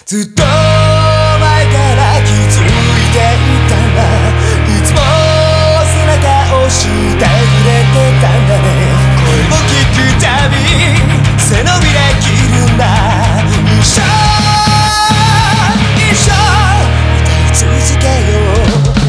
ずっと前から気づいていたんだ。いつも背中を押してくれてたんだね。声を聞くたび背伸びできるんだ。一生歌い続けよう。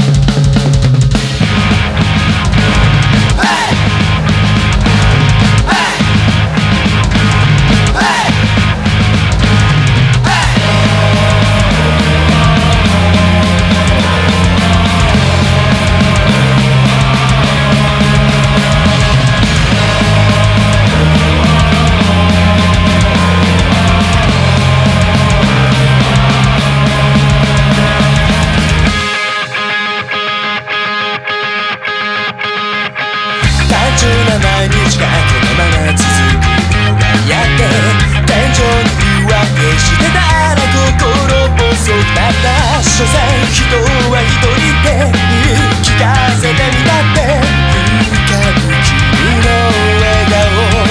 毎日がこのまま続くのが嫌で、天井に言い訳してたら心細くなった。所詮人は一人で言い聞かせてみたって、浮かぶ君の笑顔。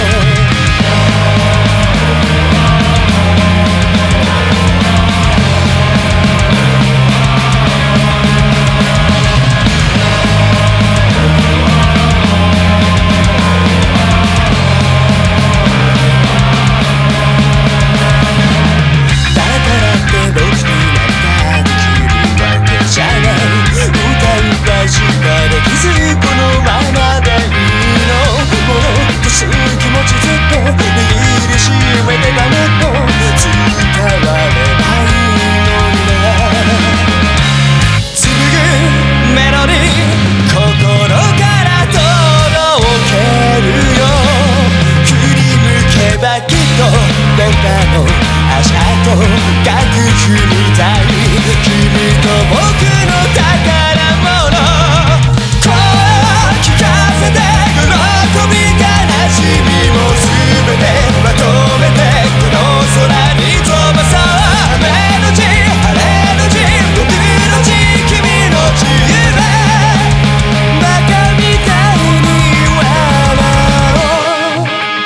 僕らの足跡描くみたい。君と僕の宝物、声を聞かせて喜び悲しみも全てまとめてこの空に飛ばそう。雨のち晴れのち僕のち君のち夢、バカみたいに笑おう。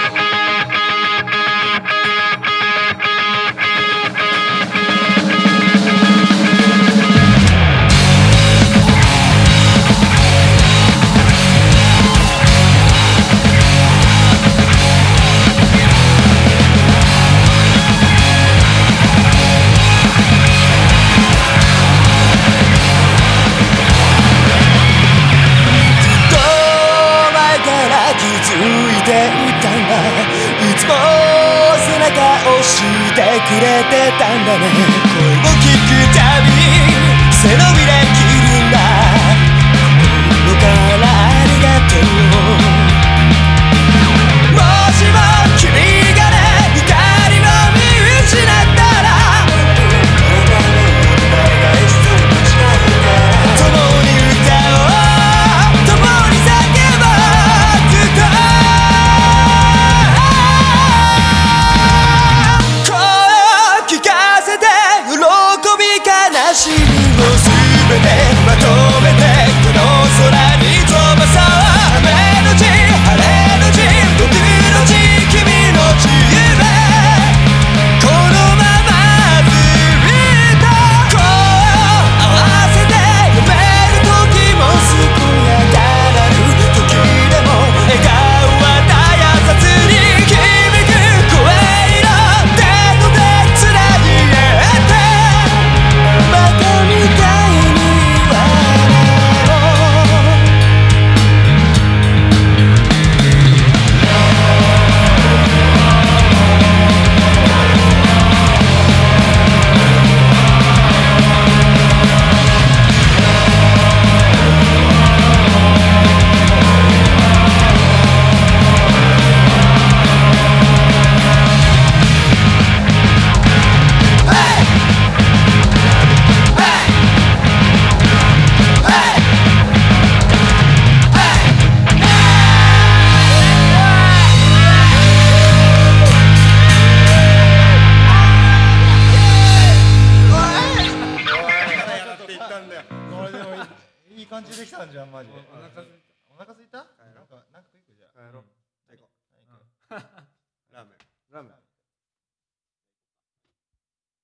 いつも背中を押してくれてたんだね。声を聞くたび背伸びできるんだ。心からありがとう。もしも君がね光を見失ったら、共に歌おう、共に叫ぼう、ずっと悲しみを全てまとめてこの空に飛ばそう。雨のち晴れのち僕のち君のち夢、このままずっと声を合わせて読める時も健やかなる時でも笑顔は絶やさずに響く声色、手と手つなぎ合ってバカみたいに笑おう。 いい感じできたんじゃんマジで。お腹すいた？